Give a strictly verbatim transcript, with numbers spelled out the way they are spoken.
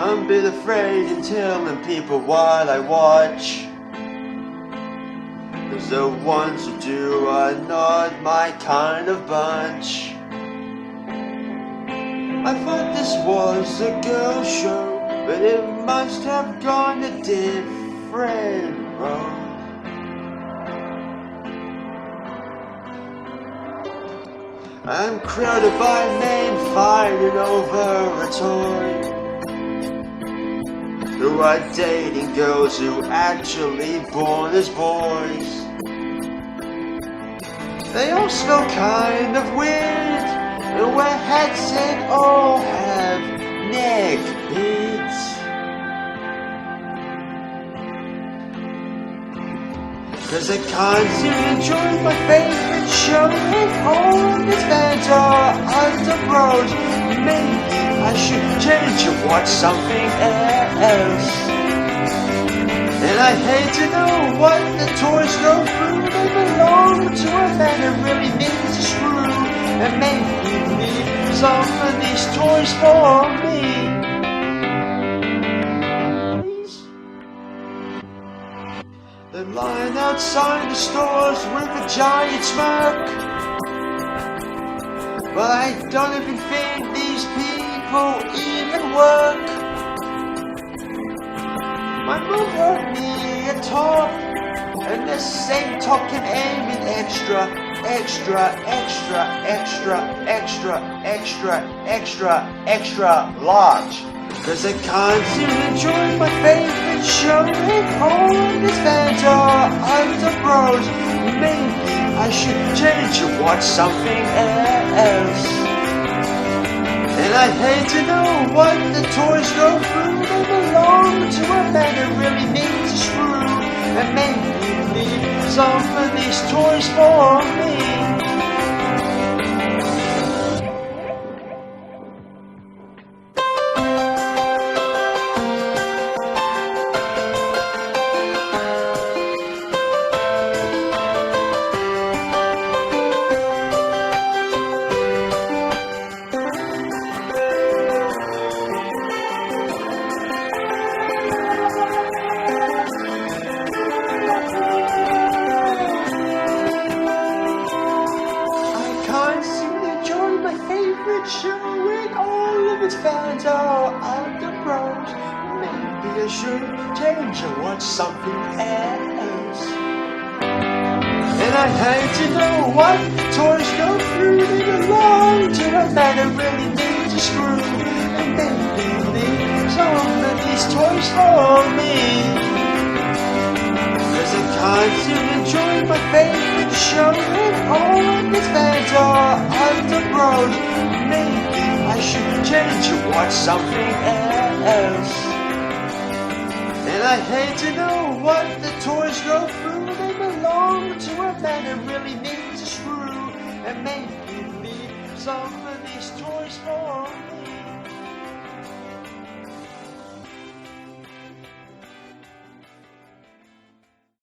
I'm a bit afraid in telling people what I watch, 'cause the ones who do are not my kind of bunch. I thought this was a girl show, but it must have gone a different road. I'm crowded by men fighting over a toy, who are dating girls who actually born as boys. They all smell kind of weird and wear hats and all have neck beads. Cause I can't seem to enjoy my favorite show, and all these fans are underbrows. Maybe I should change and watch something else. And I hate to know what the toys go through. They belong to a man that really needs a screw, and maybe leave some of these toys for me. Please. They line outside the stores with a giant smirk, but I don't even think these people even work. My mom bought me a top, and the same top can aim in extra, extra, extra, extra, extra, extra, extra, extra large. Cause I can't seem to enjoy my favorite show, and all these fans are underbrows. Maybe I should change and watch something else. And I hate to know what the toys go through. They belong to a man that really needs a screw, and maybe leave some of these toys for me. Show and all of its fans are underbrows. Maybe I should change and watch something else. And I hate to know what the toys go through. They belong to a man that really needs a screw, and maybe leave some of these toys for me. Cause I can't seem to enjoy my favorite show, and all of its fans are underbrows. Maybe I should change and watch something else. And I hate to know what the toys go through. They belong to a man that really needs a screw, and maybe leave some of these toys for me.